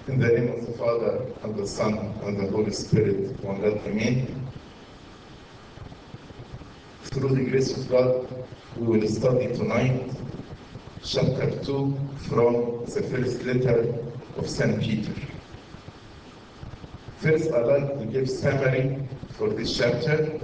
In the name of the Father, and the Son, and the Holy Spirit, one God, Amen. Through the grace of God, we will study tonight chapter 2 from the first letter of St. Peter. First, I'd like to give summary for this chapter.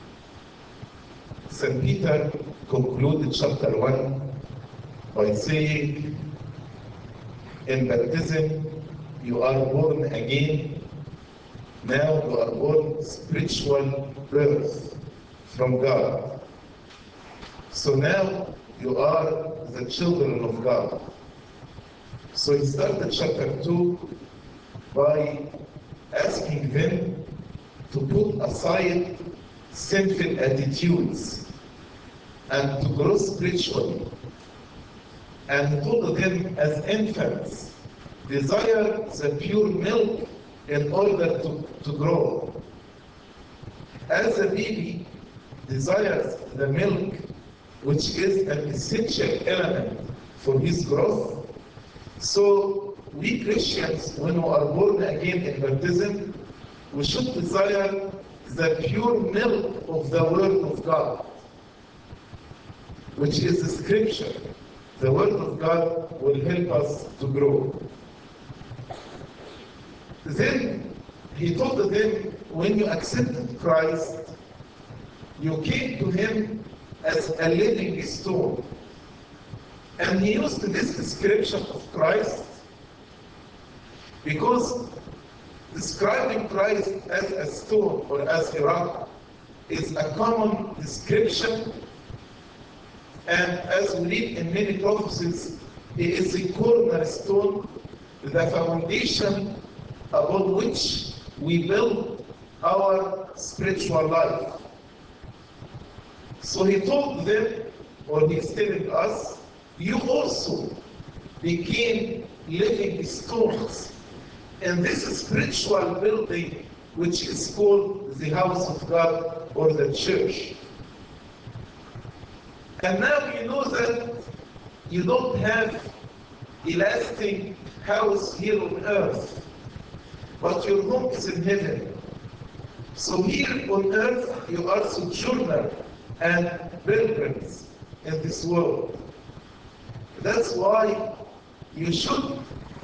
St. Peter concluded chapter 1 by saying, in baptism, you are born again. Now you are born spiritual birth from God. So now you are the children of God. So he started chapter 2 by asking them to put aside sinful attitudes and to grow spiritually. And he told them, as infants, desire the pure milk in order to grow. As a baby desires the milk, which is an essential element for his growth, so we Christians, when we are born again in baptism, we should desire the pure milk of the Word of God, which is the Scripture. The Word of God will help us to grow. Then he told them, when you accepted Christ, you came to him as a living stone. And he used this description of Christ because describing Christ as a stone or as a rock is a common description. And as we read in many prophecies, he is the cornerstone, the foundation upon which we build our spiritual life. So he told them, or he's telling us, you also became living stones in this spiritual building, which is called the house of God or the church. And now you know that you don't have a lasting house here on earth, but your home is in heaven. So here on earth, you are sojourner and pilgrims in this world. That's why you should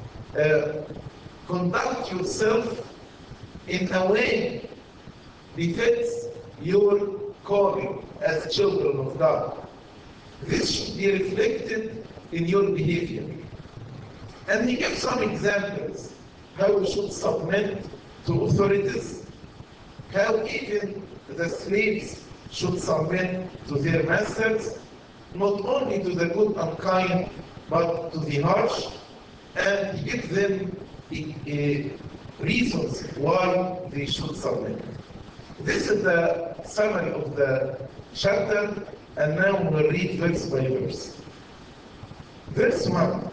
conduct yourself in a way befits your calling as children of God. This should be reflected in your behavior. And he gives some examples how we should submit to authorities, how even the slaves should submit to their masters, not only to the good and kind, but to the harsh, and he gives them reasons why they should submit. This is the summary of the chapter, and now we'll read verse by verse. Verse 1.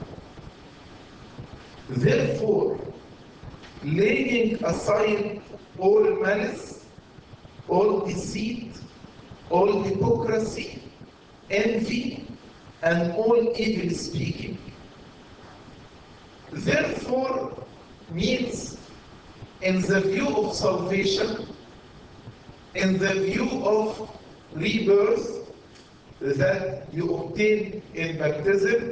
Therefore, laying aside all malice, all deceit, all hypocrisy, envy, and all evil speaking. Therefore means in the view of salvation, in the view of rebirth that you obtain in baptism,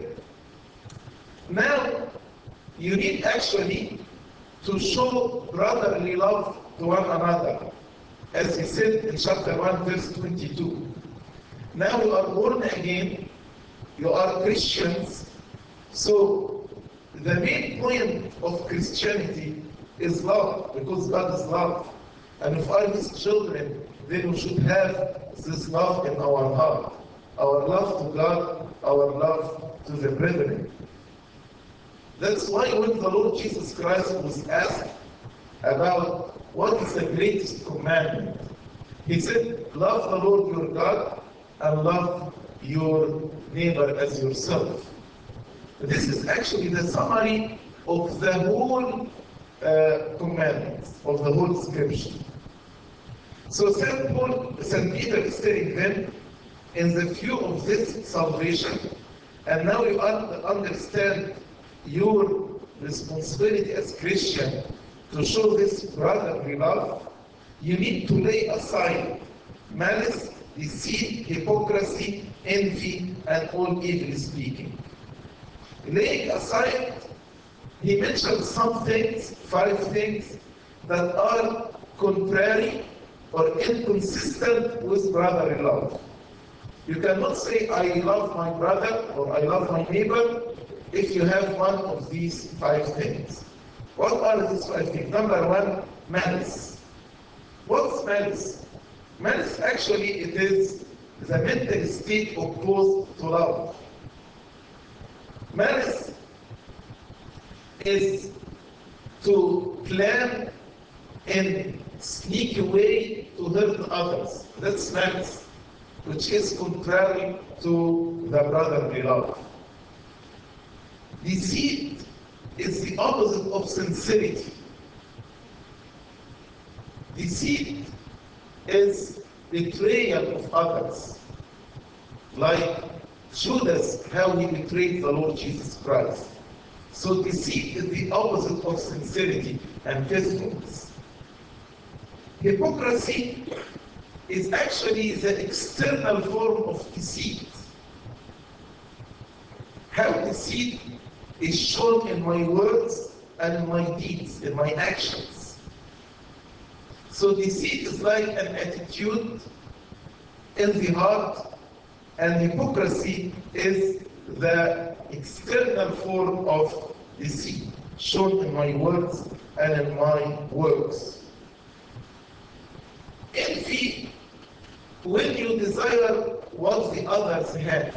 now you need actually to show brotherly love to one another, as he said in chapter 1, verse 22. Now you are born again, you are Christians, so the main point of Christianity is love, because God is love. And if I His children, then we should have this love in our heart. Our love to God, our love to the brethren. That's why when the Lord Jesus Christ was asked about what is the greatest commandment, He said, love the Lord your God and love your neighbor as yourself. This is actually the summary of the whole commandments, of the whole scripture. So St. Peter is telling them, in the view of this salvation, and now you understand your responsibility as Christian to show this brotherly love, you need to lay aside malice, deceit, hypocrisy, envy, and all evil speaking. Laying aside, he mentioned some things, 5 things, that are contrary or inconsistent with brotherly love. You cannot say, I love my brother or I love my neighbor if you have one of these 5 things. What are these 5 things? Number 1, malice. What's malice? Malice, actually, it is the mental state opposed to love. Malice is to plan in sneaky way to hurt others. That's malice, which is contrary to the brotherly love. Deceit is the opposite of sincerity. Deceit is betrayal of others. Like Judas, how he betrayed the Lord Jesus Christ. So deceit is the opposite of sincerity and faithfulness. Hypocrisy is actually the external form of deceit. How deceit is shown in my words and in my deeds, in my actions. So deceit is like an attitude in the heart, and hypocrisy is the external form of deceit shown in my words and in my works. Envy, when you desire what the others have.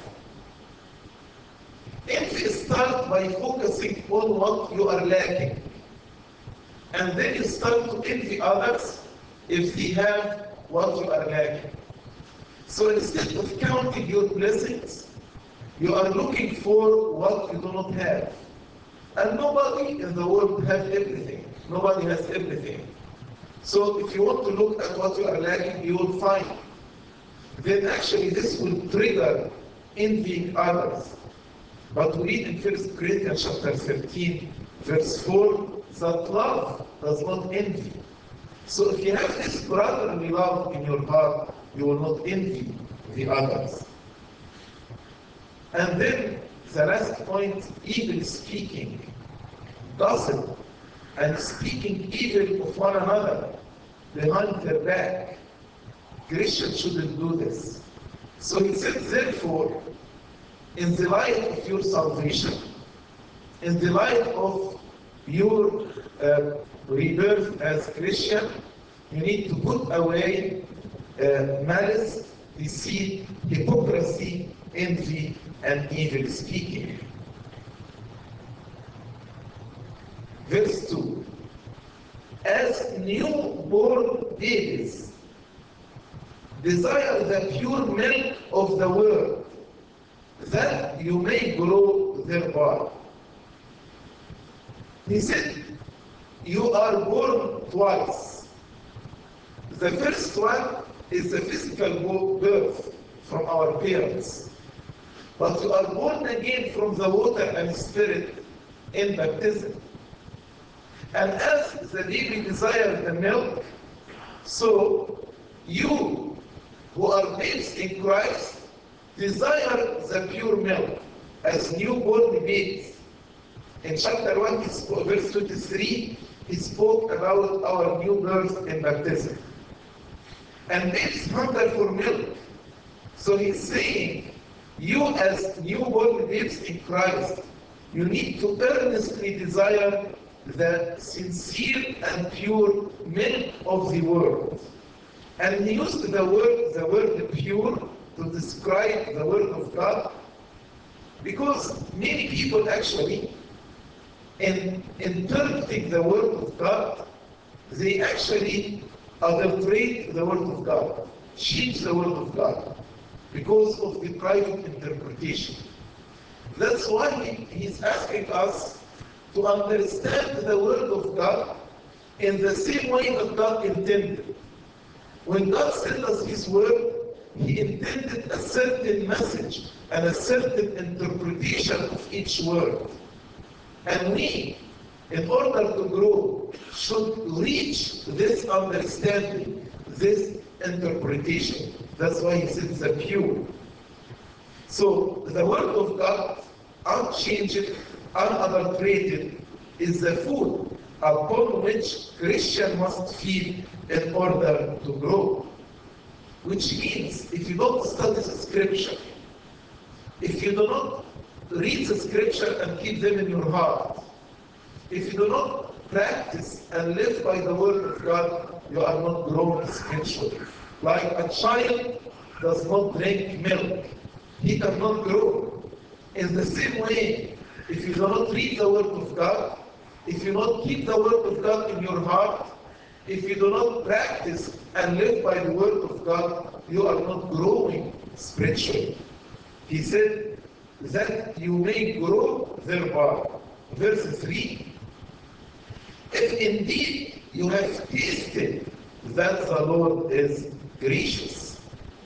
Envy starts by focusing on what you are lacking. And then you start to envy others if they have what you are lacking. So instead of counting your blessings, you are looking for what you do not have. And nobody in the world has everything. Nobody has everything. So if you want to look at what you are lacking, you will find. Then actually this will trigger envying others. But we read in 1 Corinthians chapter 13, verse 4, that love does not envy. So if you have this brotherly love in your heart, you will not envy the others. And then the last point, evil speaking, gossip, and speaking evil of one another behind their back. Christians shouldn't do this. So he said, therefore, in the light of your salvation, in the light of your rebirth as Christian, you need to put away malice, deceit, hypocrisy, envy, and evil speaking. Verse 2. As newborn babies, desire the pure milk of the word, that you may grow thereby. He said, you are born twice. The first one is the physical birth from our parents. But you are born again from the water and spirit in baptism. And as the baby desires the milk, so you who are babes in Christ desire the pure milk as newborn babes. In chapter 1, verse 23, he spoke about our new birth in baptism. And babes hunger for milk. So he's saying, you as newborn babes in Christ, you need to earnestly desire the sincere and pure milk of the word. And he used the word pure, to describe the word of God, because many people actually, in interpreting the word of God, they actually adulterate the word of God, change the word of God, because of the private interpretation. That's why he's asking us to understand the word of God in the same way that God intended. When God sent us his word, he intended a certain message and a certain interpretation of each word. And we, in order to grow, should reach this understanding, this interpretation. That's why he said the pure. So the Word of God, unchanged, unadulterated, is the food upon which Christian must feed in order to grow. Which means, if you don't study the Scripture, if you do not read the Scripture and keep them in your heart, if you do not practice and live by the Word of God, you are not growing spiritually. Like a child does not drink milk, he cannot grow. In the same way, if you do not read the Word of God, if you do not keep the Word of God in your heart, if you do not practice and live by the Word of God, you are not growing spiritually. He said that you may grow thereby. Verse 3, if indeed you have tasted that the Lord is gracious.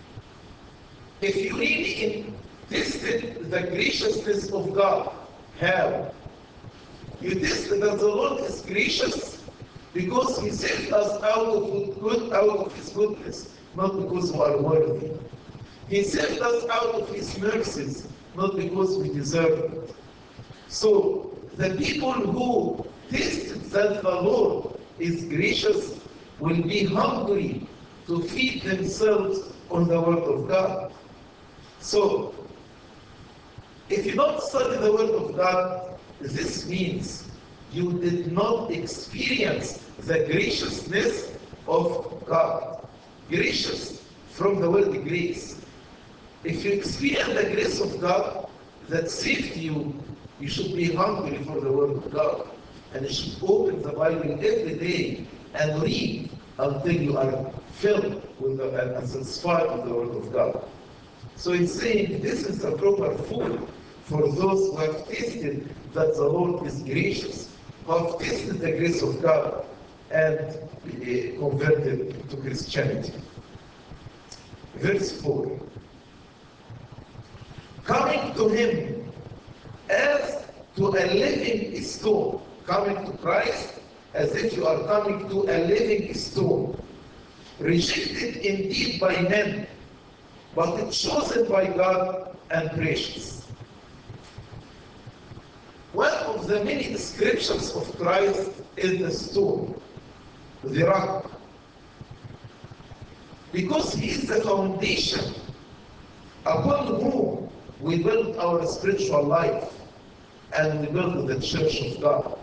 If you really tasted the graciousness of God, how? You tasted that the Lord is gracious because He saved us out of His goodness, not because we are worthy. He saved us out of His mercies, not because we deserve it. So, the people who tasted that the Lord is gracious will be hungry to feed themselves on the Word of God. So, if you don't study the Word of God, this means you did not experience the graciousness of God. Gracious from the word grace. If you experience the grace of God that saved you, you should be hungry for the Word of God. And you should open the Bible every day and read until you are filled with and satisfied with the Word of God. So he's saying this is the proper food for those who have tasted that the Lord is gracious, who have tasted the grace of God and converted to Christianity. Verse 4. Coming to Him as to a living stone, coming to Christ as if you are coming to a living stone, rejected indeed by men, but chosen by God and precious. One of the many descriptions of Christ is the stone, the rock, because He is the foundation upon whom we build our spiritual life and we build the church of God.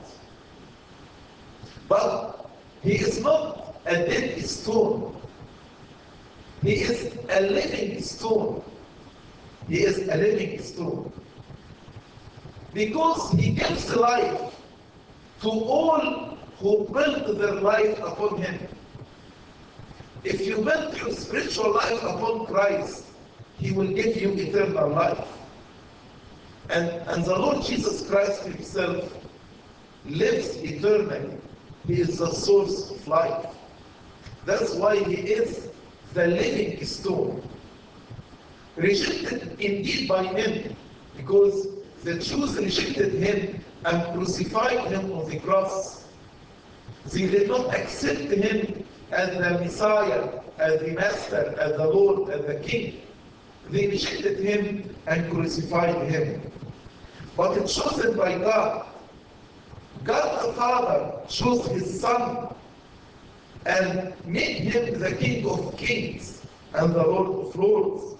But He is not a dead stone. He is a living stone. He is a living stone. Because He gives life to all who build their life upon Him. If you build your spiritual life upon Christ, He will give you eternal life. And the Lord Jesus Christ Himself lives eternally. He is the source of life. That's why He is the living stone. Rejected indeed by men, because the Jews rejected Him and crucified Him on the cross. They did not accept Him as the Messiah, as the Master, as the Lord, as the King. They rejected Him and crucified Him. But it's chosen by God. God the Father chose His Son and made Him the King of Kings and the Lord of Lords.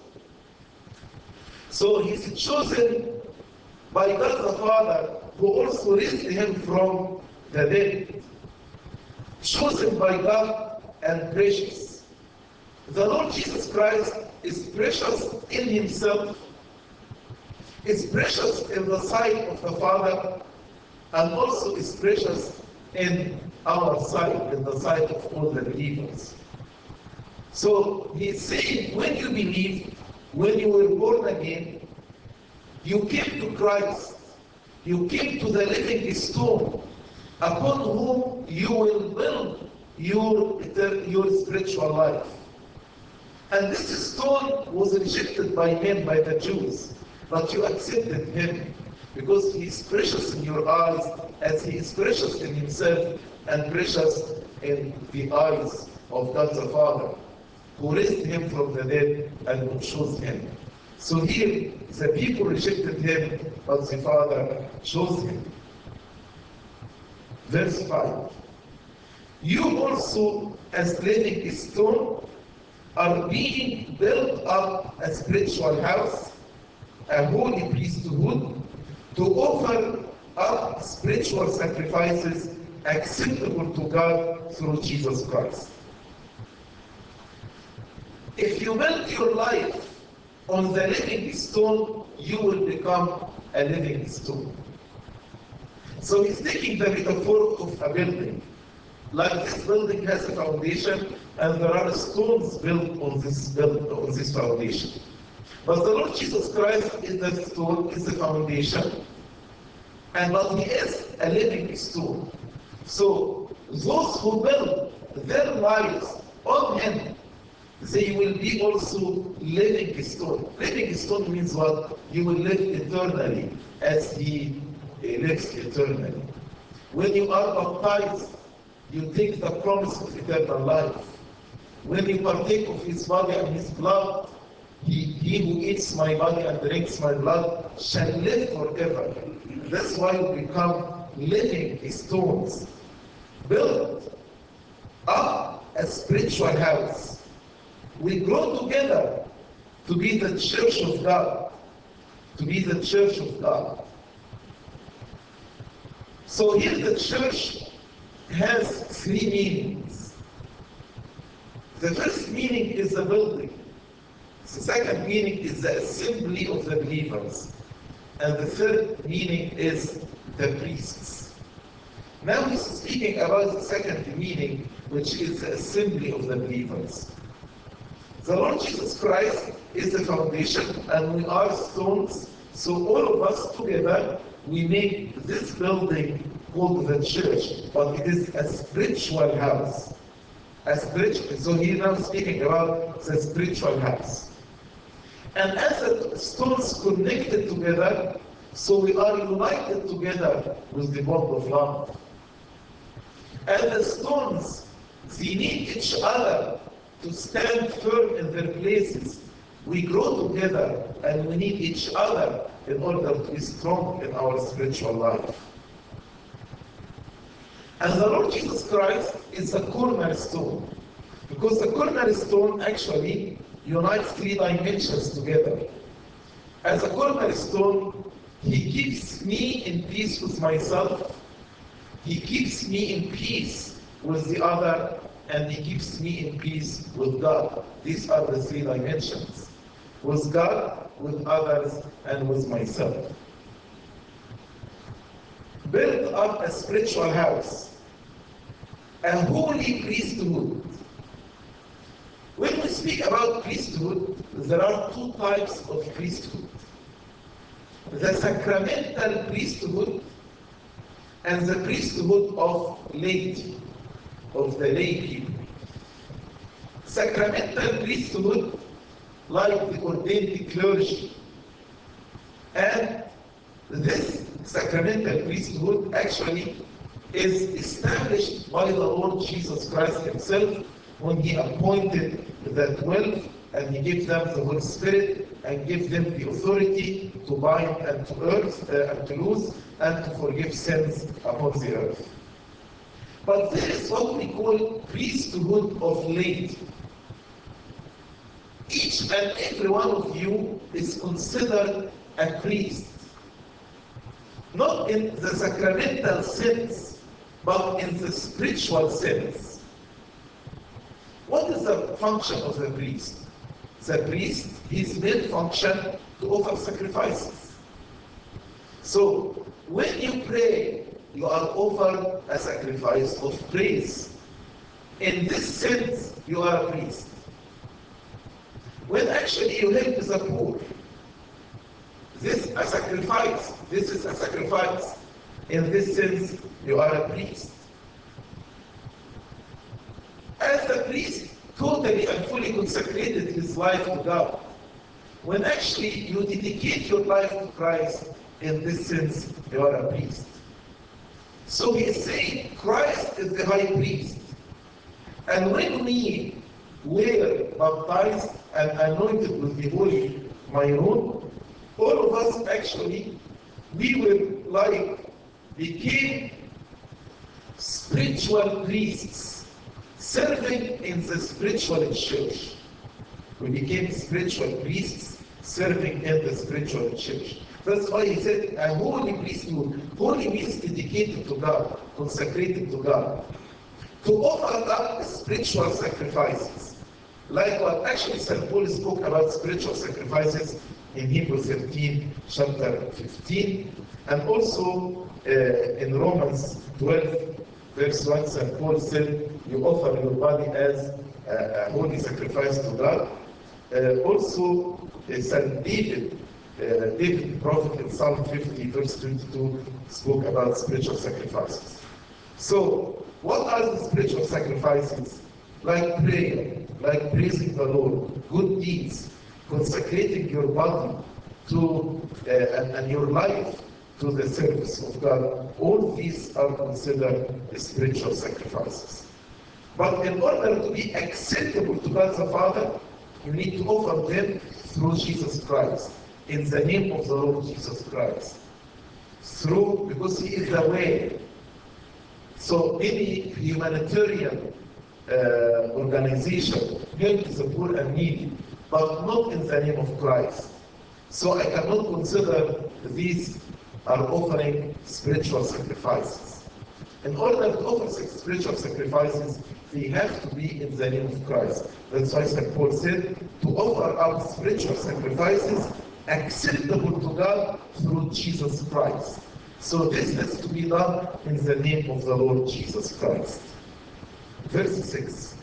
So He's chosen by God the Father, who also raised Him from the dead. Chosen by God and precious. The Lord Jesus Christ is precious in Himself, is precious in the sight of the Father, and also is precious in our sight, in the sight of all the believers. So He's saying, when you believed, when you were born again, you came to Christ, you came to the living stone, upon whom you will build your spiritual life. And this stone was rejected by men, by the Jews, but you accepted Him. because he is precious in your eyes as he is precious in himself and precious in the eyes of God the Father, who raised him from the dead and who chose him. So here, the people rejected him, but the Father chose him. Verse 5. You also, as living stone, are being built up a spiritual house, a holy priesthood, to offer up spiritual sacrifices acceptable to God through Jesus Christ. If you build your life on the living stone, you will become a living stone. So he's taking the metaphor of a building. Like this building has a foundation, and there are stones built on this foundation. But the Lord Jesus Christ is the stone, is the foundation, but he is a living stone. So those who build their lives on him, they will be also living stone. Living stone means what? You will live eternally as he lives eternally. When you are baptized, you take the promise of eternal life. When you partake of his body and his blood, he who eats my body and drinks my blood shall live forever. That's why we become living stones, built up a spiritual house. We grow together to be the church of God, to be the church of God. So here the church has three meanings. The first meaning is the building. The second meaning is the assembly of the believers. And the third meaning is the priests. Now he's speaking about the second meaning, which is the assembly of the believers. The Lord Jesus Christ is the foundation, and we are stones. So all of us together, we make this building called the church, but it is a spiritual house. So he's now speaking about the spiritual house. And as the stones connected together, so we are united together with the bond of love. And the stones, they need each other to stand firm in their places. We grow together and we need each other in order to be strong in our spiritual life. And the Lord Jesus Christ is the cornerstone, because the cornerstone actually unites three dimensions together. As a cornerstone, he keeps me in peace with myself, he keeps me in peace with the other, and he keeps me in peace with God. These are the three dimensions. With God, with others, and with myself. Build up a spiritual house, a holy priesthood. When we speak about priesthood, there are two types of priesthood. The sacramental priesthood and the priesthood of laity, of the lay people. Sacramental priesthood, like the ordained clergy. And this sacramental priesthood actually is established by the Lord Jesus Christ himself when he appointed the 12 and he gave them the Holy Spirit and gave them the authority to bind and to loose and to forgive sins upon the earth. But there is what we call priesthood of laity. Each and every one of you is considered a priest. Not in the sacramental sense, but in the spiritual sense. What is the function of the priest? The priest, his main function to offer sacrifices. So, when you pray, you are offered a sacrifice of praise. In this sense, you are a priest. When actually you help the poor, this is a sacrifice. This is a sacrifice. In this sense, you are a priest. As the priest totally and fully consecrated his life to God, when actually you dedicate your life to Christ, in this sense, you are a priest. So he is saying Christ is the high priest. And when we were baptized and anointed with the Holy Myron, all of us actually, we were became spiritual priests serving in the spiritual church. We became spiritual priests serving in the spiritual church. That's why he said a holy priesthood. Holy means dedicated to God, consecrated to God. To offer up spiritual sacrifices. Like what actually St. Paul spoke about spiritual sacrifices in Hebrews 13, chapter 15. And also in Romans 12, verse 1, St. Paul said, you offer your body as a holy sacrifice to God. Also, St. David, David the prophet in Psalm 50, verse 22, spoke about spiritual sacrifices. So, what are the spiritual sacrifices? Like prayer, like praising the Lord, good deeds, consecrating your body to and your life to the service of God. All these are considered spiritual sacrifices. But in order to be acceptable to God the Father, you need to offer them through Jesus Christ, in the name of the Lord Jesus Christ. Because He is the way. So any humanitarian organization helps the poor and needy, but not in the name of Christ. So I cannot consider these are offering spiritual sacrifices. In order to offer spiritual sacrifices, they have to be in the name of Christ. That's why St. Paul said, to offer up spiritual sacrifices acceptable to God through Jesus Christ. So this has to be done in the name of the Lord Jesus Christ. Verse 6.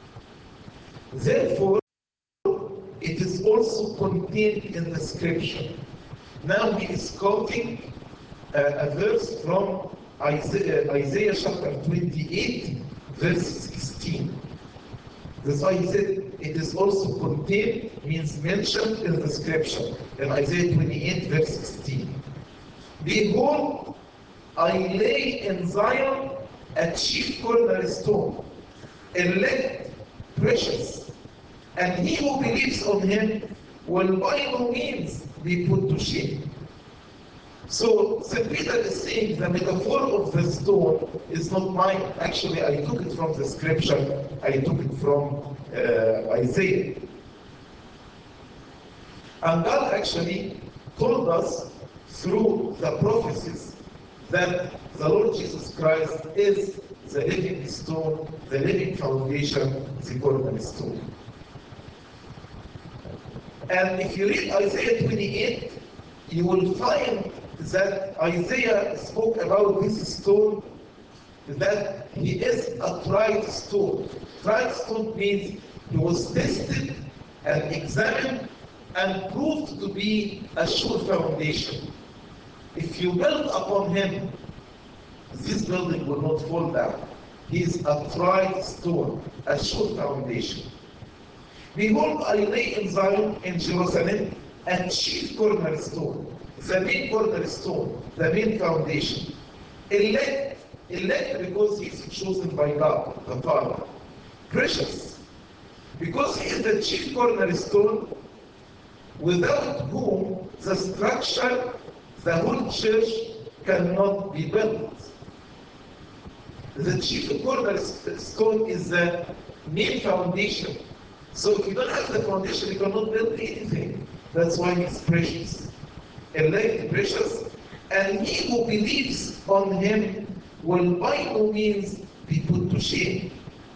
Therefore, it is also contained in the scripture. Now he is quoting a verse from Isaiah chapter 28, verse 16. That's why he said it is also contained, means mentioned in the scripture, in Isaiah 28, verse 16. Behold, I lay in Zion a chief cornerstone, elect, precious, and he who believes on him will by no means be put to shame. So St. Peter is saying the metaphor of the stone is not mine. Actually, I took it from the scripture. I took it from Isaiah. And God actually told us through the prophecies that the Lord Jesus Christ is the living stone, the living foundation, the cornerstone. And if you read Isaiah 28, you will find that Isaiah spoke about this stone, that he is a tried stone. Tried stone means he was tested and examined and proved to be a sure foundation. If you build upon him, this building will not fall down. He is a tried stone, a sure foundation. Behold, I lay in Zion, in Jerusalem, a chief cornerstone, the main cornerstone, the main foundation. Elect because he is chosen by God, the Father. Precious, because he is the chief cornerstone, without whom the structure, the whole church cannot be built. The chief cornerstone is the main foundation. So if you don't have the foundation, you cannot build anything. That's why he's precious. Elect, precious, and he who believes on him will by no means be put to shame.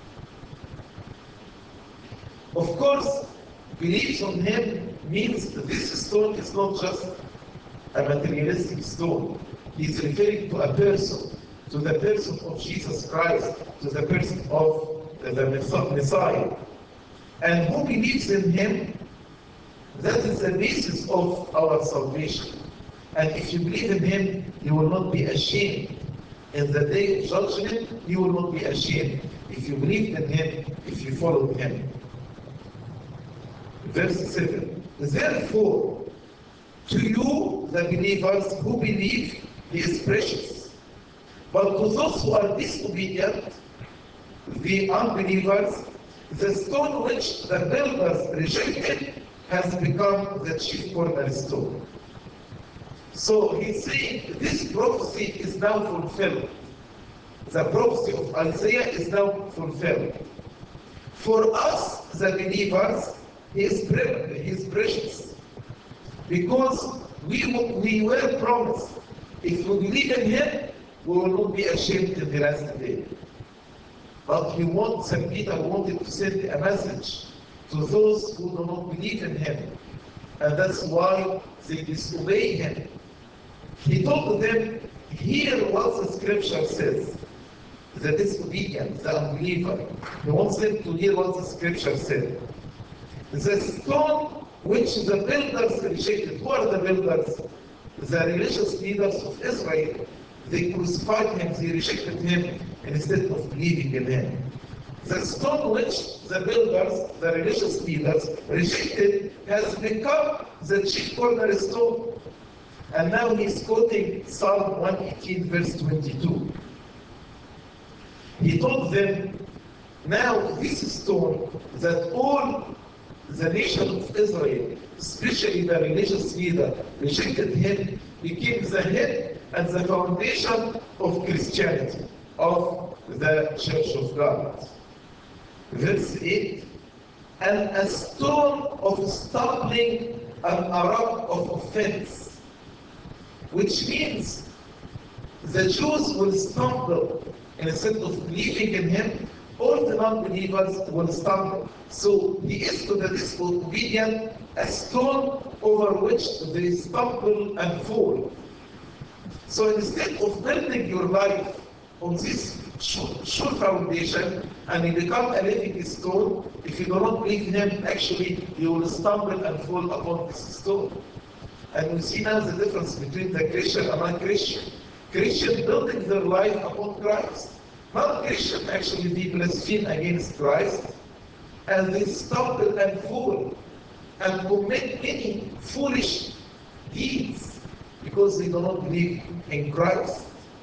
Of course, believes on him means this stone is not just a materialistic stone. He's referring to a person, to the person of Jesus Christ, to the person of the Messiah. And who believes in him, that is the basis of our salvation. And if you believe in him, you will not be ashamed. In the day of judgment, you will not be ashamed. If you believe in him, if you follow him. Verse 7. Therefore, To you, the believers who believe, he is precious. But to those who are disobedient, the unbelievers, the stone which the builders rejected has become the chief cornerstone. So he's saying this prophecy is now fulfilled. The prophecy of Isaiah is now fulfilled. For us, the believers, he is precious. Because we were promised, if we believe in him, we will not be ashamed in the last day. But St. Peter wanted to send a message to those who do not believe in him. And that's why they disobey him. He told them, hear what the scripture says. The disobedient, the unbeliever. He wants them to hear what the scripture said. The stone which the builders rejected. Who are the builders? The religious leaders of Israel. They crucified him, they rejected him instead of believing in him. The stone which the builders, the religious leaders, rejected has become the chief cornerstone. And now he's quoting Psalm 118, verse 22. He told them, now this stone that all the nation of Israel, especially the religious leader, rejected him, became the head and the foundation of Christianity, of the Church of God. Verse 8, and a stone of stumbling and a rock of offense, which means the Jews will stumble instead of believing in him, all the non-believers will stumble. So he is to the disobedient a stone over which they stumble and fall. So instead of building your life on this sure foundation and you become a living stone, if you do not believe in him, actually you will stumble and fall upon this stone. And we see now the difference between the Christian and non-Christian. Christian building their life upon Christ. Non-Christian actually they blaspheme against Christ and they stumble and fall and commit many foolish deeds because they do not believe in Christ.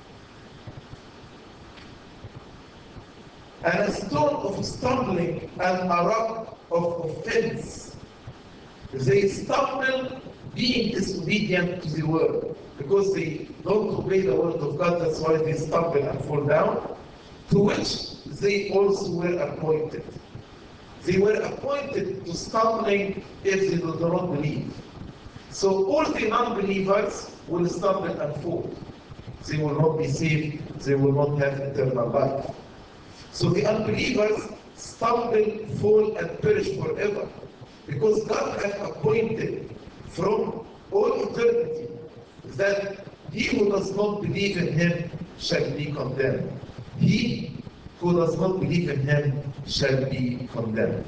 And a stone of stumbling and a rock of offense. They stumble being disobedient to the word because they don't obey the word of God. That's why they stumble and fall down, to which they also were appointed. They were appointed to stumbling if they do not believe. So all the non-believers will stumble and fall. They will not be saved. They will not have eternal life. So the unbelievers stumble, fall, and perish forever. Because God has appointed from all eternity that he who does not believe in him shall be condemned. He who does not believe in him shall be condemned.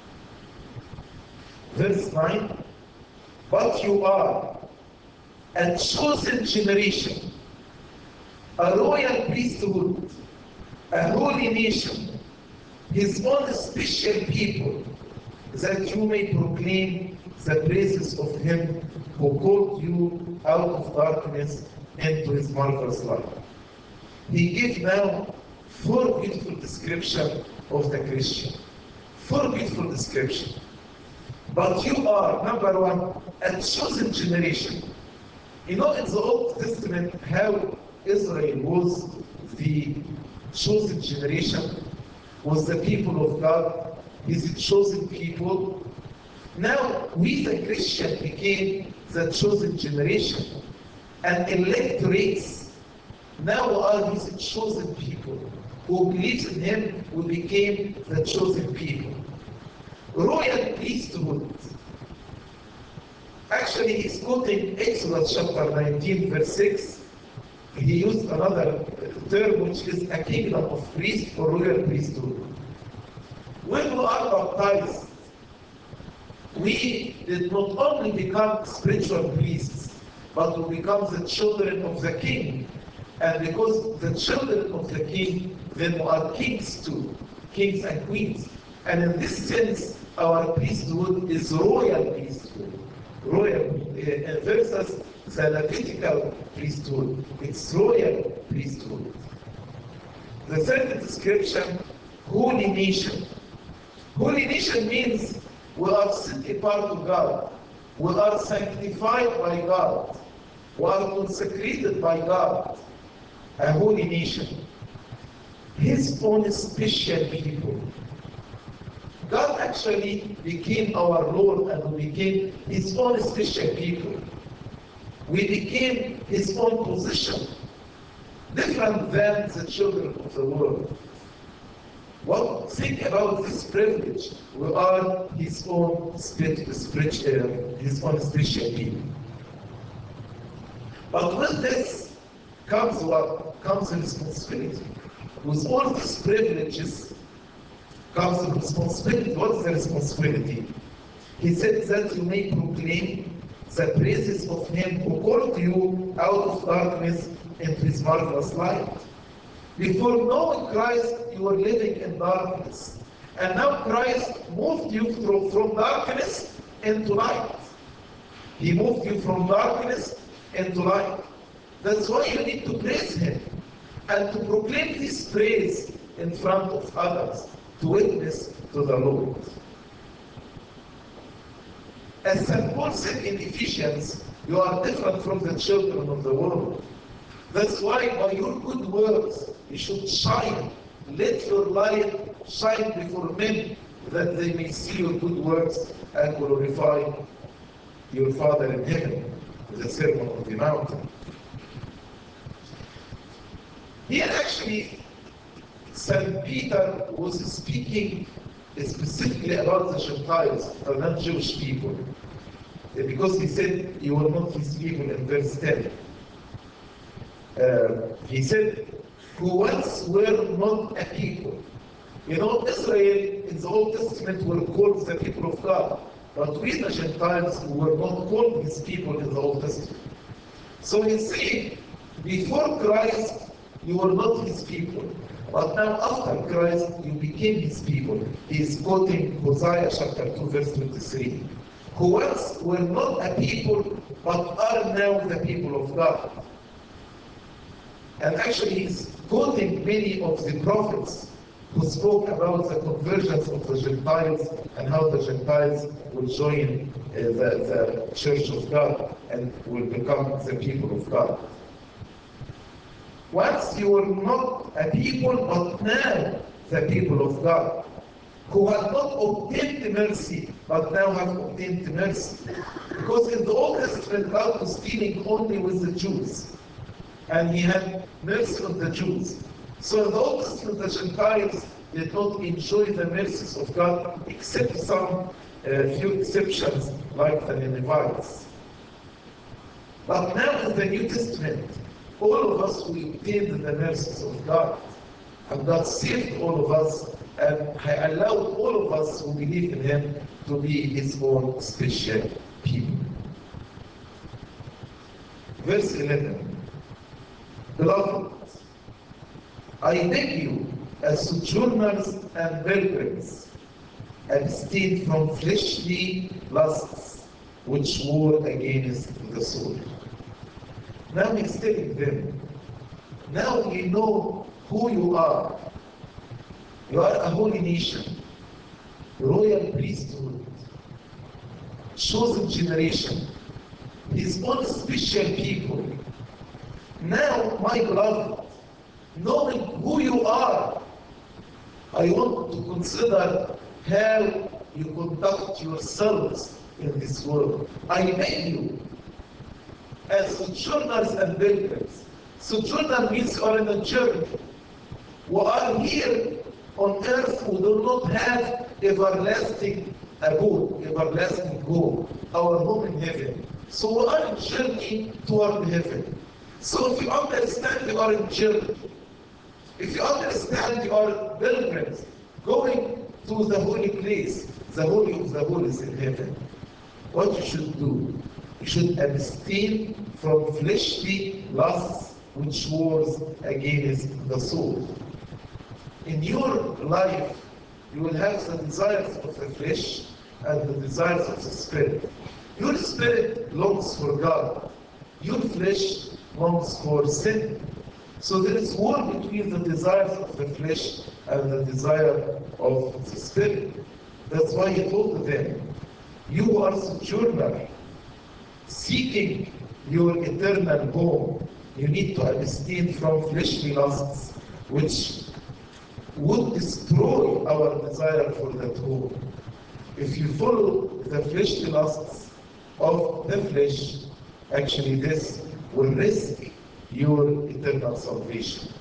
Verse 9, but you are a chosen generation, a royal priesthood, a holy nation, his own special people, that you may proclaim the praises of him who called you out of darkness into his marvelous light. He gives now 4 beautiful descriptions of the Christian. 4 beautiful descriptions. But you are, number 1, a chosen generation. You know in the Old Testament how Israel was the chosen generation, was the people of God, his chosen people. Now we the Christian became the chosen generation, an elect race. Now we are his chosen people. Who believes in him, we became the chosen people. Royal priesthood. Actually, he's quoting Exodus chapter 19, verse 6. He used another term, which is a kingdom of priests or royal priesthood. When we are baptized, we did not only become spiritual priests, but we become the children of the king. And because the children of the king, then we are kings too, kings and queens. And in this sense, our priesthood is royal priesthood. royal versus the Levitical priesthood. It's royal priesthood. The third description, holy nation. Holy nation means we are set apart to God. We are sanctified by God. We are consecrated by God. A holy nation. His own special people. God actually became our Lord and we became His own special people. We became His own possession, different than the children of the world. Well, think about this privilege. We are His own His own special people. But with this comes what? Comes responsibility. With all these privileges comes the responsibility. What is the responsibility? He said that you may proclaim the praises of Him who called you out of darkness into His marvelous light. Before knowing Christ, you were living in darkness. And now Christ moved you from darkness into light. He moved you from darkness into light. That's why you need to praise Him and to proclaim His praise in front of others, to witness to the Lord. As St. Paul said in Ephesians, you are different from the children of the world. That's why by your good works you should shine. Let your light shine before men, that they may see your good works and glorify your Father in heaven. The Sermon on the Mount. Here actually, St. Peter was speaking specifically about the Gentiles, the non-Jewish people. Because he said, you are not His people in verse 10. He said, who once were not a people. You know, Israel in the Old Testament were called the people of God. But we, the Gentiles, were not called His people in the Old Testament. So he's saying, before Christ, you were not His people. But now after Christ, you became His people. He is quoting Hosea chapter 2, verse 23. Who once were not a people, but are now the people of God. And actually he's quoting many of the prophets who spoke about the conversions of the Gentiles and how the Gentiles will join the Church of God and will become the people of God. Once you were not a people, but now the people of God, who had not obtained mercy, but now have obtained mercy. Because in the Old Testament, God was dealing only with the Jews, and He had mercy on the Jews. So in the Old Testament, the Gentiles did not enjoy the mercies of God, except some few exceptions, like the Ninevites. But now in the New Testament, all of us will obtain the mercies of God. And God saved all of us and allowed all of us who believe in Him to be His own special people. Verse 11. Beloved, I beg you, as sojourners and pilgrims, abstain from fleshly lusts which war against the soul. Now He's telling them, now you know who you are. You are a holy nation, royal priesthood, chosen generation, His own special people. Now, my beloved, knowing who you are, I want to consider how you conduct yourselves in this world. I beg you, as sojourners and pilgrims. Sojourner means you are in a journey. We are here on earth, we do not have everlasting abode, everlasting home, our home in heaven. So we are in journey toward heaven. So if you understand you are in journey, if you understand you are pilgrims going to the holy place, the holy of the holies in heaven, what you should do? You should abstain from fleshly lusts which wars against the soul. In your life, you will have the desires of the flesh and the desires of the spirit. Your spirit longs for God. Your flesh longs for sin. So there is war between the desires of the flesh and the desire of the spirit. That's why he told them, you are sojourner, seeking your eternal home. You need to abstain from fleshly lusts, which would destroy our desire for that home. If you follow the fleshly lusts of the flesh, actually this will risk your eternal salvation.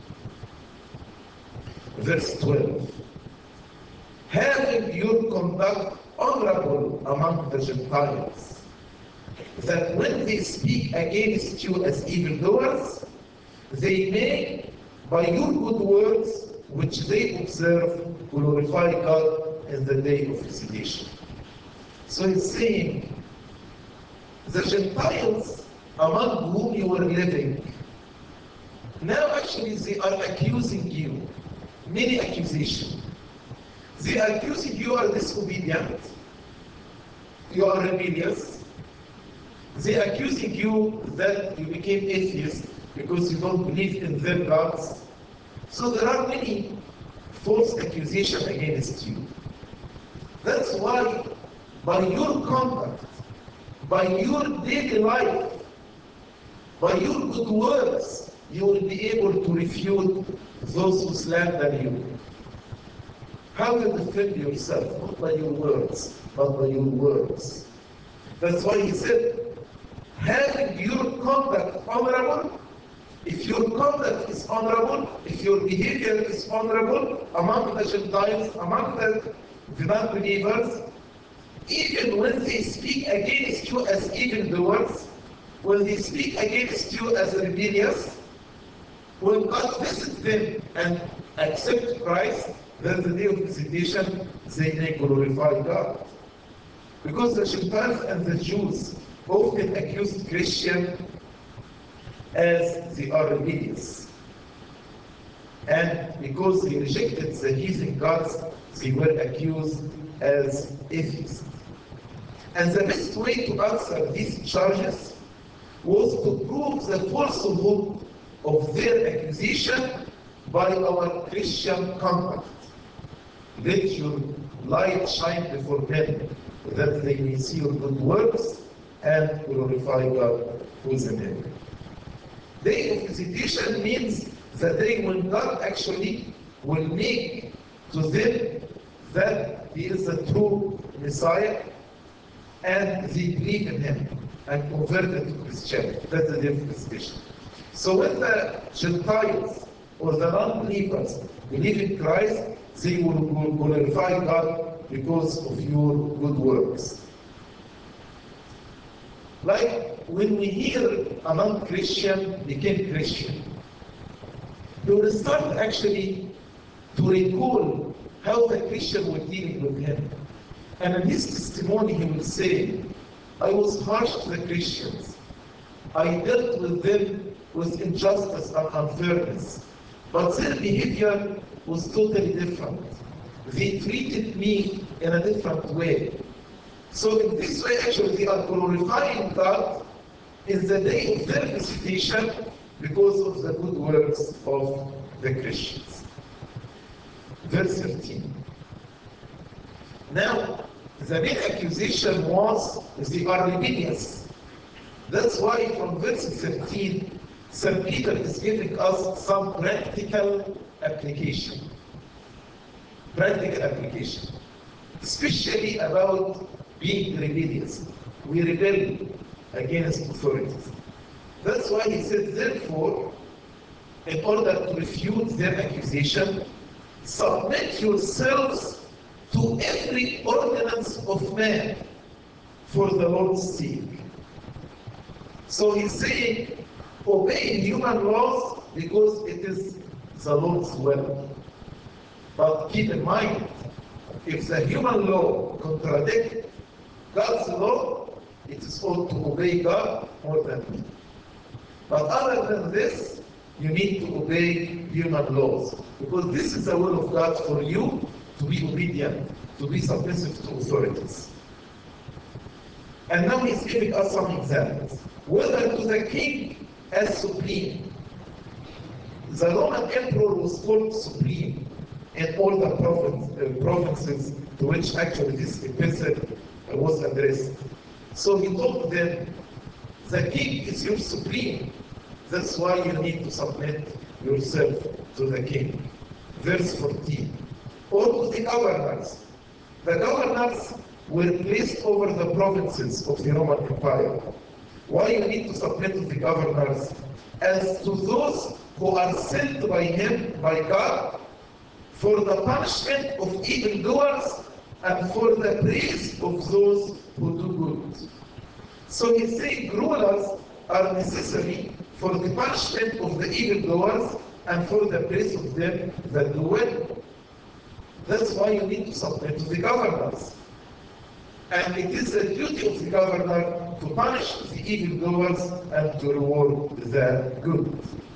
Verse 12. Having your conduct honorable among the Gentiles, that when they speak against you as evildoers, they may, by your good words, which they observe, glorify God in the day of visitation. So he's saying, the Gentiles among whom you were living, now actually they are accusing you, many accusations. They are accusing you are disobedient, you are rebellious. They are accusing you that you became atheist because you don't believe in their gods. So there are many false accusations against you. That's why by your conduct, by your daily life, by your good words, you will be able to refute those who slander you. How you defend yourself? Not by your words, but by your words. That's why he said, having your conduct honorable, if your conduct is honorable, if your behavior is honorable among the Gentiles, among the non-believers, even when they speak against you as evildoers, when they speak against you as rebellious, when God visits them and accept Christ, then the day of visitation, they may glorify God. Because the Gentiles and the Jews often accused Christians as they are rebellious. And because they rejected the heathen gods, they were accused as atheists. And the best way to answer these charges was to prove the falsehood of their accusation by our Christian conduct. Let your light shine before men, that they may see your good works and glorify God who is in heaven. Day of visitation means the day when God actually will make to them that He is the true Messiah and they believe in Him and converted to Christianity. That's the day of visitation. So when the Gentiles or the non-believers believe in Christ, they will glorify God because of your good works. Like when we hear a non-Christian became Christian, we will start actually to recall how the Christian was dealing with him. And in his testimony he will say, I was harsh to the Christians. I dealt with them with injustice and unfairness. But their behavior was totally different. They treated me in a different way. So in this way, actually, they are glorifying God in the day of their visitation because of the good works of the Christians. Verse 13. Now, the main accusation was they are rebellious. That's why from verse 13, St. Peter is giving us some practical application. Practical application. Especially about being rebellious. We rebel against authorities. That's why he said, therefore, in order to refute their accusation, submit yourselves to every ordinance of man for the Lord's sake. So he's saying, obey human laws because it is the Lord's will. But keep in mind, if the human law contradicts God's law, it is ought to obey God more than me. But other than this, you need to obey human laws. Because this is the will of God for you to be obedient, to be submissive to authorities. And now he's giving us some examples. Whether to the king as supreme. The Roman emperor was called supreme in all the provinces to which actually this epistle was addressed. So he told them, the king is your supreme. That's why you need to submit yourself to the king. Verse 14. Or to the governors. The governors were placed over the provinces of the Roman Empire. Why you need to submit to the governors? As to those who are sent by him, by God, for the punishment of evildoers and for the praise of those who do good. So he said rulers are necessary for the punishment of the evildoers and for the praise of them that do well. That's why you need to submit to the governors. And it is the duty of the governor to punish the evildoers and to reward the good.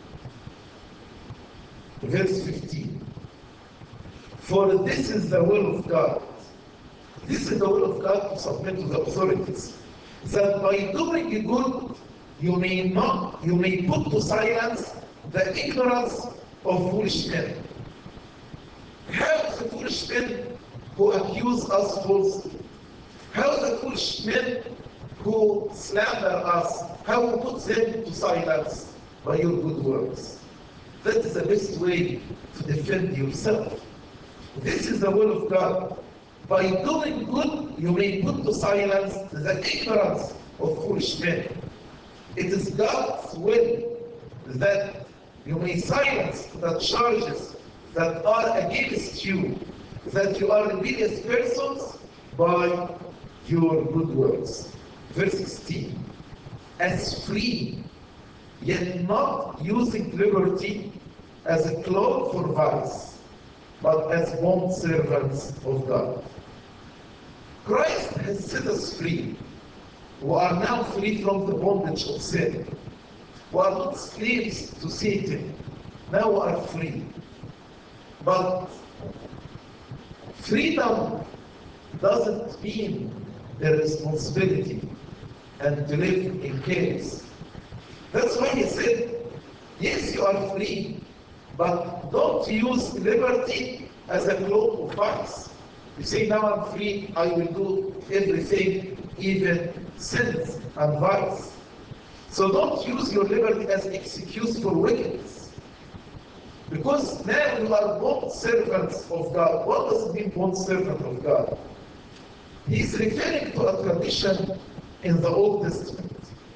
Verse 15. For this is the will of God. This is the will of God to submit to the authorities. That by doing good, you may put to silence the ignorance of foolish men. How the foolish men who accuse us falsely? How the foolish men who slander us, how we put them to silence by your good works? That is the best way to defend yourself. This is the will of God. By doing good, you may put to silence the ignorance of foolish men. It is God's will that you may silence the charges that are against you, that you are rebellious persons by your good works. Verse 16. As free, yet not using liberty as a cloak for vice, but as bond servants of God. Christ has set us free. We are now free from the bondage of sin. We are not slaves to Satan. Now we are free. But freedom doesn't mean the responsibility and to live in chaos. That's why he said, yes, you are free, but don't use liberty as a cloak of vice. You say, now I'm free, I will do everything, even sins and vice. So don't use your liberty as an excuse for wickedness. Because now you are bond servants of God. What does it mean, bond servant of God? He's referring to a tradition in the Old Testament.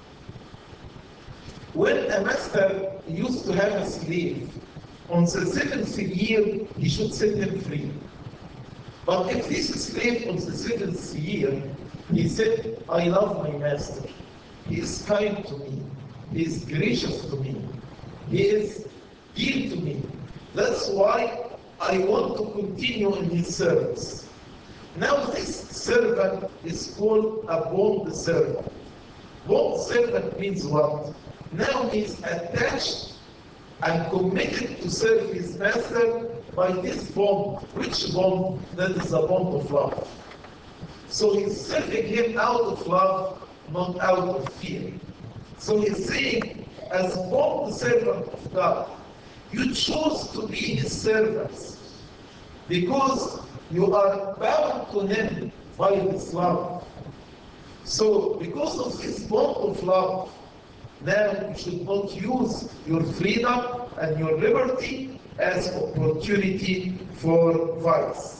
When a master used to have a slave, on the 7th year, he should set him free. But if this slave on the 7th year, he said, I love my master. He is kind to me. He is gracious to me. He is dear to me. That's why I want to continue in his service. Now this servant is called a bond servant. Bond servant means what? Now he is attached and committed to serve his master by this bond. Which bond? That is the bond of love. So he's serving him out of love, not out of fear. So he's saying, as bond servant of God, you choose to be his servants because you are bound to him by his love. So because of this bond of love, now you should not use your freedom and your liberty as opportunity for vice.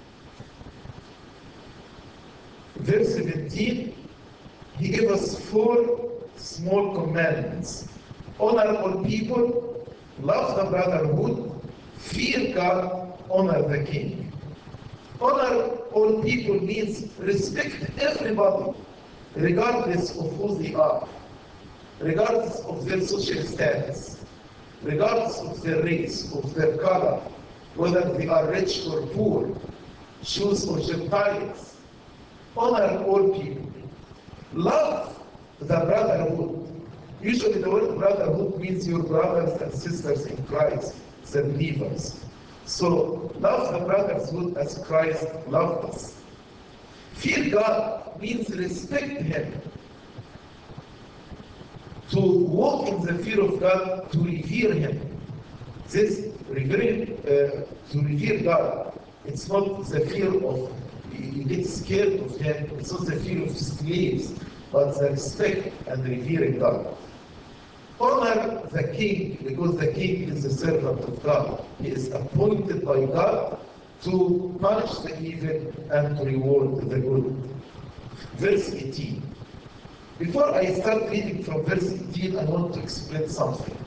Verse 17, he gave us 4 small commandments. Honor all people, love the brotherhood, fear God, honor the king. Honor all people means respect everybody, regardless of who they are, regardless of their social status, regardless of their race, of their color, whether they are rich or poor, Jews or Gentiles. Honor all people. Love the brotherhood. Usually the word brotherhood means your brothers and sisters in Christ, the believers. So love the brotherhood as Christ loved us. Fear God. God means respect Him. To walk in the fear of God, to revere Him. This to revere God, it's not the fear of, you get scared of Him, it's not the fear of slaves, but the respect and revering God. Honor the king, because the king is the servant of God. He is appointed by God to punish the evil and to reward the good. Verse 18. Before I start reading from verse 18, I want to explain something.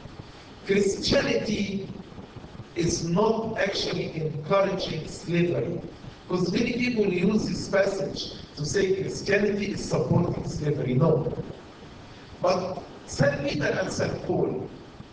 Christianity is not actually encouraging slavery, because many people use this passage to say Christianity is supporting slavery. No. But St. Peter and St. Paul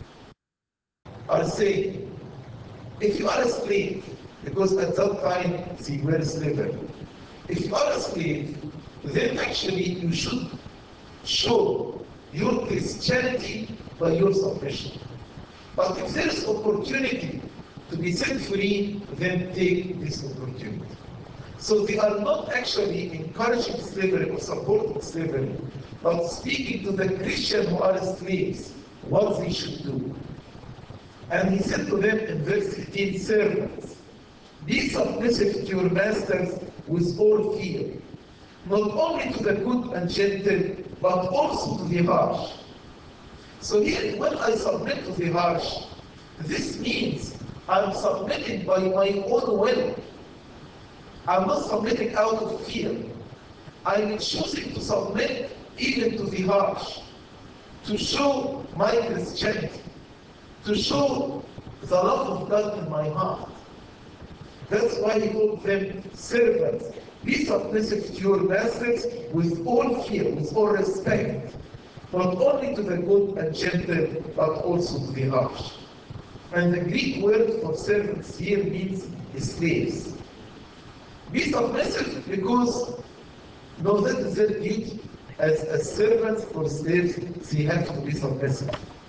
are saying, if you are a slave, because at that time they were slavery, if you are a slave, then actually you should show your Christianity by your submission. But if there is opportunity to be set free, then take this opportunity. So they are not actually encouraging slavery or supporting slavery, but speaking to the Christians who are slaves, what they should do. And he said to them in verse 15, servants, be submissive to your masters with all fear, not only to the good and gentle, but also to the harsh. So here, when I submit to the harsh, this means I'm submitting by my own will. I'm not submitting out of fear. I'm choosing to submit even to the harsh, to show my Christianity, to show the love of God in my heart. That's why he called them servants. Be submissive to your masters with all fear, with all respect, not only to the good and gentle, but also to the harsh. And the Greek word for servants here means slaves. Be submissive because no, that is their duty. As servants or slaves, they have to be submissive.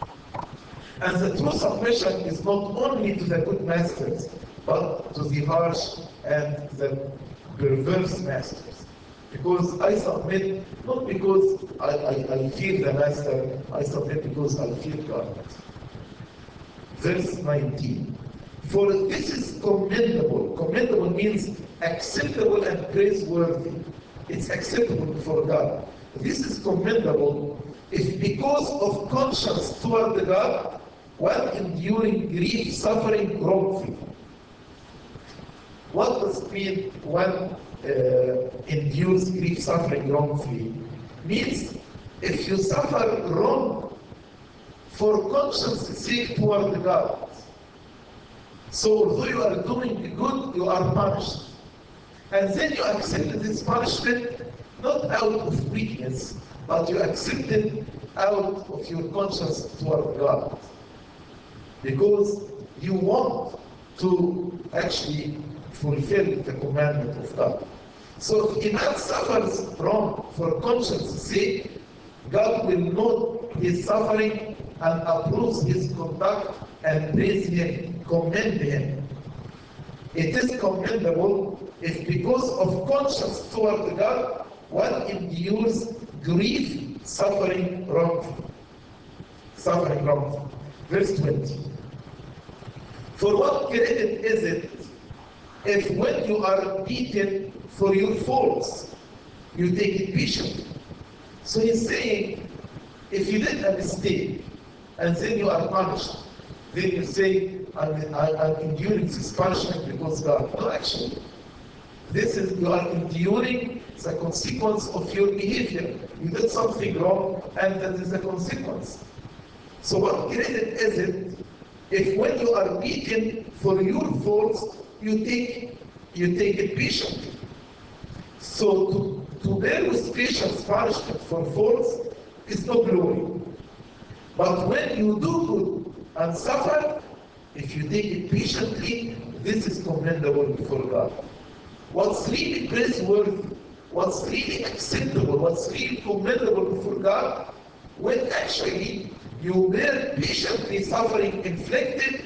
And the true submission is not only to the good masters, but to the harsh and the perverse masters. Because I submit not because I fear the master, I submit because I fear God. Verse 19. For this is commendable. Commendable means acceptable and praiseworthy. It's acceptable before God. This is commendable if because of conscience toward God, one enduring grief, suffering wrongfully. What does it mean one endures grief, suffering wrongfully? Means if you suffer wrong for conscience sake toward God. So although you are doing good, you are punished. And then you accept this punishment not out of weakness, but you accept it out of your conscience toward God. Because you want to actually fulfill the commandment of God. So if a man suffers wrong for conscience sake, God will note his suffering and approves his conduct and praise him, commend him. It is commendable if because of conscience toward God, one endures grief, suffering wrongfully. Suffering wrongfully. Verse 20. For what credit is it if when you are beaten for your faults, you take it patiently? So he's saying, if you did a mistake and then you are punished, then you say, I'm enduring this punishment because God. No, actually, this is, you are enduring the consequence of your behavior. You did something wrong, and that is the consequence. So what credit is it if when you are beaten for your faults, you take it patiently? So to bear with patience punishment for faults is no glory. But when you do good and suffer, if you take it patiently, this is commendable before God. What's really praiseworthy, what's really acceptable, what's really commendable before God, when actually you bear patiently suffering inflicted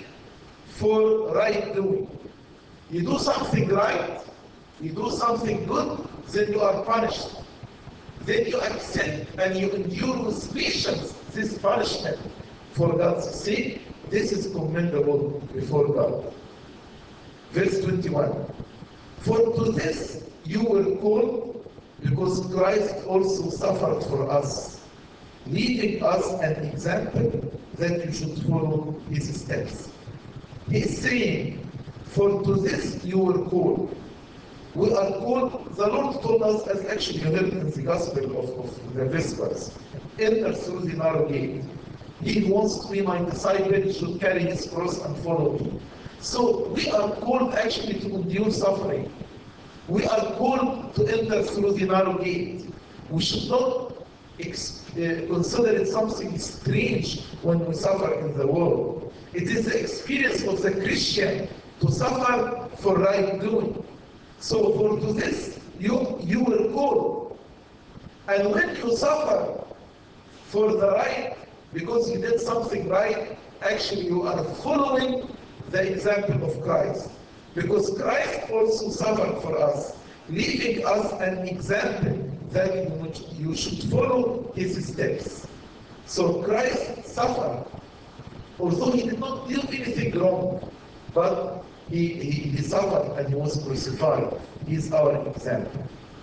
for right doing. You do something right, you do something good, then you are punished. Then you accept and you endure with patience this punishment for God's sake. This is commendable before God. Verse 21. For to this you were called, because Christ also suffered for us, leaving us an example that you should follow his steps. He is saying, for to this you were called. We are called, the Lord told us, as actually you heard in the Gospel of the Vespers, enter through the narrow gate. He who wants to be my disciple should carry his cross and follow me. So we are called actually to endure suffering. We are called to enter through the narrow gate. We should not consider it something strange when we suffer in the world. It is the experience of the Christian to suffer for right doing. So for to this, you were called. And when you suffer for the right, because you did something right, actually you are following the example of Christ. Because Christ also suffered for us, leaving us an example that you should follow his steps. So Christ suffered, although he did not do anything wrong, but he suffered and he was crucified. He is our example.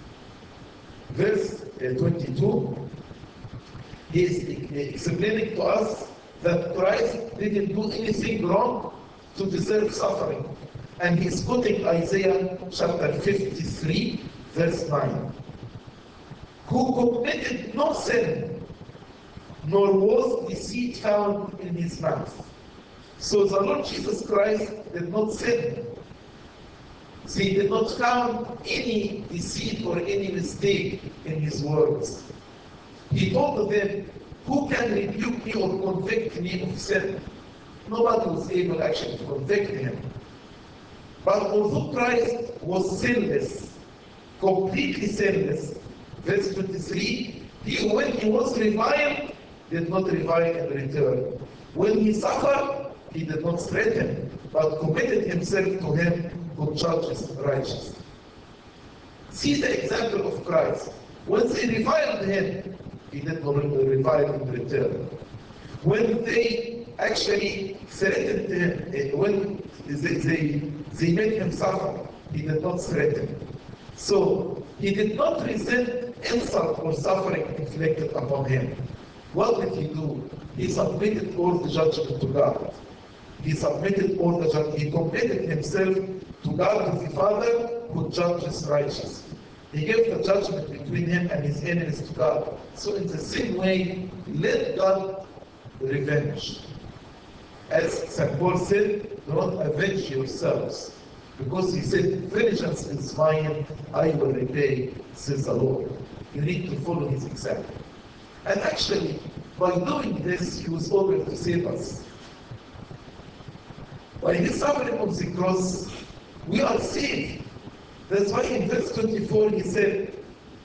Verse 22, he is explaining to us that Christ didn't do anything wrong to deserve suffering. And he's quoting Isaiah chapter 53, verse 9. Who committed no sin, nor was deceit found in his mouth. So the Lord Jesus Christ did not sin. He did not found any deceit or any mistake in his words. He told them, who can rebuke me or convict me of sin? Nobody was able actually to convict him. But although Christ was sinless, completely sinless, verse 23, when he was reviled, did not revile in return. When he suffered, he did not threaten, but committed himself to him who judges righteously. See the example of Christ. When they reviled him, he did not revile in return. When they actually threatened him, when they made him suffer, he did not threaten. So he did not resent insult or suffering inflicted upon him. What did he do? He submitted all the judgment to God. He submitted all the judgment. He committed himself to God the Father who judges righteously. He gave the judgment between him and his enemies to God. So in the same way, let God revenge. As St. Paul said, do not avenge yourselves. Because he said, vengeance is mine, I will repay, says the Lord. You need to follow his example. And actually, by doing this, he was able to save us. By his suffering on the cross, we are saved. That's why in verse 24 he said,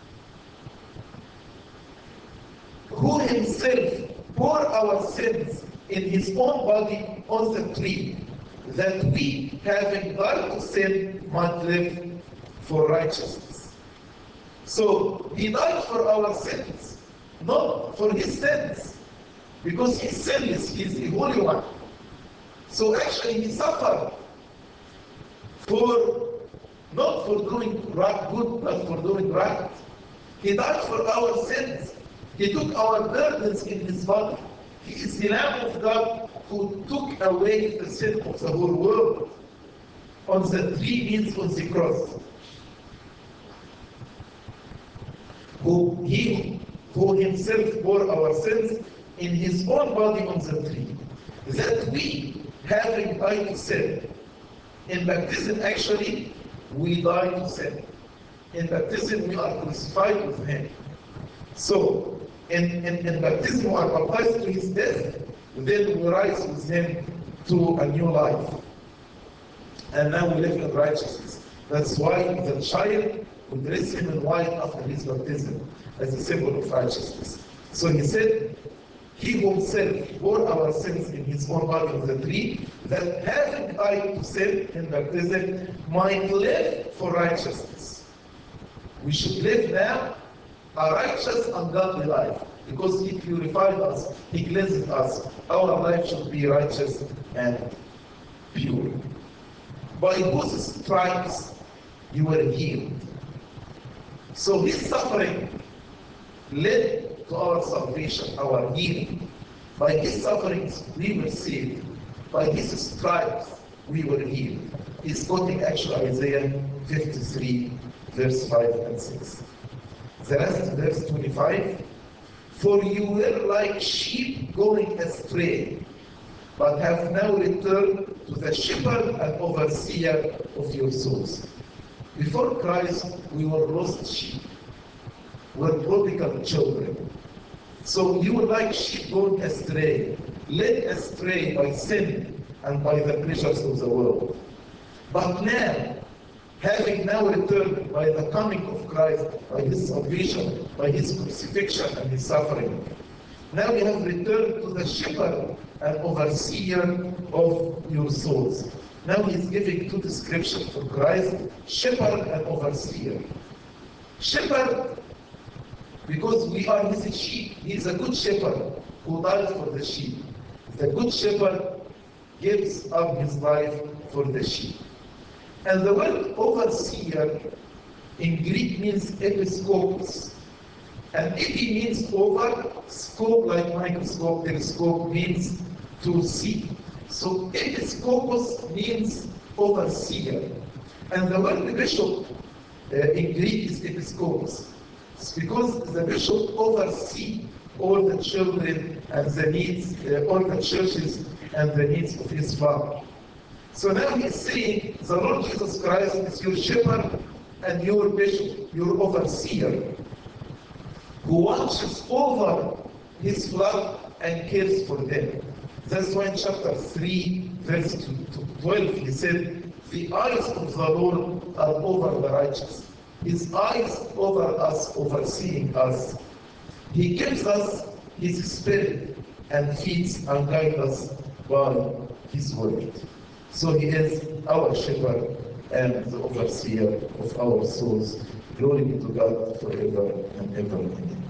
who himself bore our sins in his own body on the tree, that we, having died to sin, might live for righteousness. So he died for our sins, not for his sins, because he's sinless, he's the Holy One. So actually he suffered not for doing good, but for doing right. He died for our sins. He took our burdens in his body. He is the Lamb of God who took away the sin of the whole world. On the tree means on the cross. Who himself bore our sins in his own body on the tree, that we, having died to sin, in baptism actually, we die to sin. In baptism, we are crucified with him. So, in baptism, we are baptized to his death, then we rise with him to a new life. And now we live in righteousness. That's why the child would dress him in white after his baptism, as a symbol of righteousness. So he said, he himself bore our sins in his own body on the tree, that having died to sin in baptism, might live for righteousness. We should live now a righteous and godly life. Because He purified us, He cleansed us. Our life should be righteous and pure. By whose stripes you were healed. So His suffering led to our salvation, our healing. By His sufferings we were saved. By His stripes we were healed. He's quoting actually Isaiah 53, verse 5 and 6. The last verse 25. For you were like sheep going astray, but have now returned to the shepherd and overseer of your souls. Before Christ, we were lost sheep. We were prodigal children. So you were like sheep going astray, led astray by sin and by the pleasures of the world. But now, having now returned by the coming of Christ, by His salvation, by His crucifixion and His suffering, now you have returned to the shepherd and overseer of your souls. Now He's giving two descriptions for Christ, shepherd and overseer. Shepherd, because we are His sheep. He is a good shepherd who died for the sheep. The good shepherd gives up his life for the sheep. And the word overseer in Greek means episkopos. And epi means over, scope like microscope, telescope means to see. So episkopos means overseer. And the word bishop in Greek is episkopos. It's because the bishop oversees all the children and the needs, all the churches and the needs of his flock. So now he's saying the Lord Jesus Christ is your shepherd and your bishop, your overseer, who watches over his flock and cares for them. That's why in chapter 3, verse 12, he said, the eyes of the Lord are over the righteous. His eyes over us, overseeing us. He gives us His Spirit and feeds and guides us by His word. So He is our shepherd and the overseer of our souls. Glory be to God forever and ever. Amen.